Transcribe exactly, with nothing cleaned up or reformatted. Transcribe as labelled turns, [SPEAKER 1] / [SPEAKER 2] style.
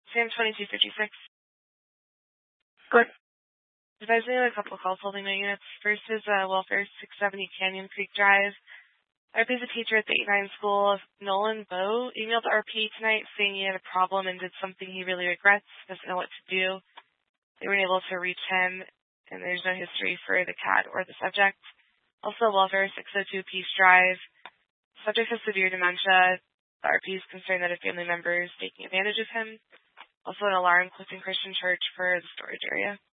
[SPEAKER 1] Sam twenty-two fifty-six.
[SPEAKER 2] Good.
[SPEAKER 1] Advising on a couple of calls holding my units. First is uh, Welfare six seventy Canyon Creek Drive. R P is a teacher at the eight nine school. Nolan Bowe emailed R P tonight saying he had a problem and did something he really regrets, doesn't know what to do. They weren't able to reach him, and there's no history for the cat or the subject. Also, Welfare six oh two Peace Drive. Subject has severe dementia. The R P is concerned that a family member is taking advantage of him. Also, an alarm closing Christian Church for the storage area.